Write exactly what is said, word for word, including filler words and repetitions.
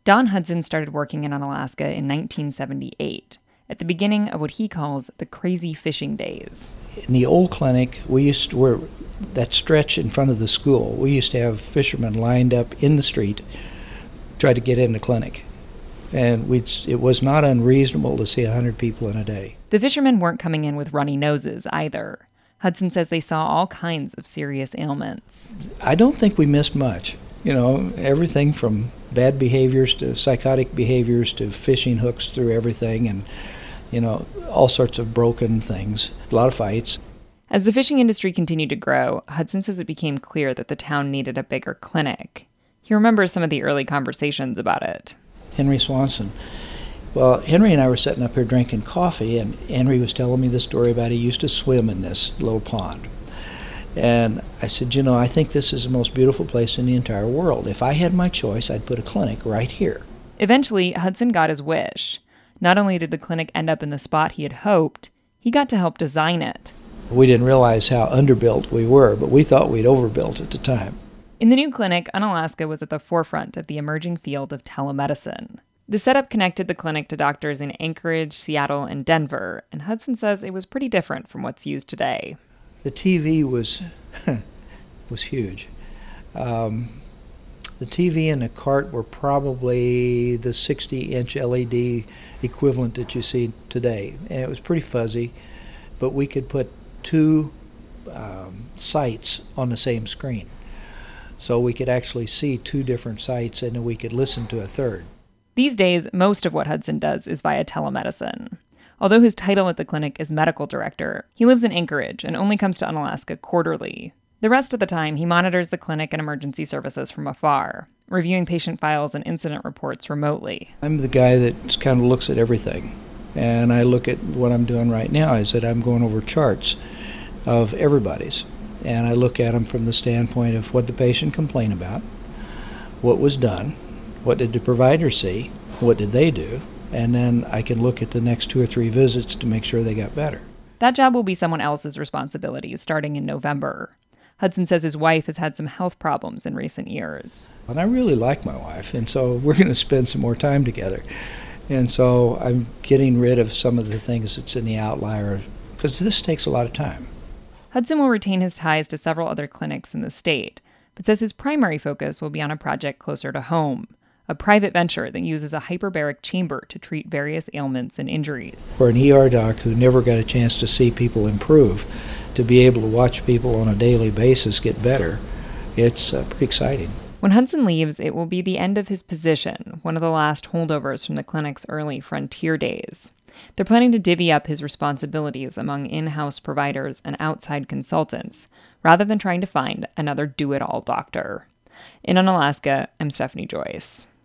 Don Hudson started working in Unalaska in nineteen seventy-eight, at the beginning of what he calls the crazy fishing days. In the old clinic, we used to, where that stretch in front of the school, we used to have fishermen lined up in the street, try to get in the clinic. And we'd, it was not unreasonable to see one hundred people in a day. The fishermen weren't coming in with runny noses either. Hudson says they saw all kinds of serious ailments. I don't think we missed much. You know, everything from bad behaviors to psychotic behaviors to fishing hooks through everything and, you know, all sorts of broken things, a lot of fights. As the fishing industry continued to grow, Hudson says it became clear that the town needed a bigger clinic. He remembers some of the early conversations about it. Henry Swanson. Well, Henry and I were sitting up here drinking coffee, and Henry was telling me the story about he used to swim in this little pond. And I said, you know, I think this is the most beautiful place in the entire world. If I had my choice, I'd put a clinic right here. Eventually, Hudson got his wish. Not only did the clinic end up in the spot he had hoped, he got to help design it. We didn't realize how underbuilt we were, but we thought we'd overbuilt at the time. In the new clinic, Unalaska was at the forefront of the emerging field of telemedicine. The setup connected the clinic to doctors in Anchorage, Seattle, and Denver, and Hudson says it was pretty different from what's used today. The T V was was huge. Um, the T V and the cart were probably the sixty-inch L E D equivalent that you see today, and it was pretty fuzzy, but we could put two um, sites on the same screen. So we could actually see two different sites, and then we could listen to a third. These days, most of what Hudson does is via telemedicine. Although his title at the clinic is medical director, he lives in Anchorage and only comes to Unalaska quarterly. The rest of the time, he monitors the clinic and emergency services from afar, reviewing patient files and incident reports remotely. I'm the guy that kind of looks at everything. And I look at what I'm doing right now is that I'm going over charts of everybody's. And I look at them from the standpoint of what the patient complained about, what was done, what did the provider see, what did they do, and then I can look at the next two or three visits to make sure they got better. That job will be someone else's responsibility starting in November. Hudson says his wife has had some health problems in recent years. And I really like my wife, and so we're going to spend some more time together. And so I'm getting rid of some of the things that's in the outlier, because this takes a lot of time. Hudson will retain his ties to several other clinics in the state, but says his primary focus will be on a project closer to home, a private venture that uses a hyperbaric chamber to treat various ailments and injuries. For an E R doc who never got a chance to see people improve, to be able to watch people on a daily basis get better, it's uh, pretty exciting. When Hudson leaves, it will be the end of his position, one of the last holdovers from the clinic's early frontier days. They're planning to divvy up his responsibilities among in-house providers and outside consultants, rather than trying to find another do-it-all doctor. In Unalaska, I'm Stephanie Joyce.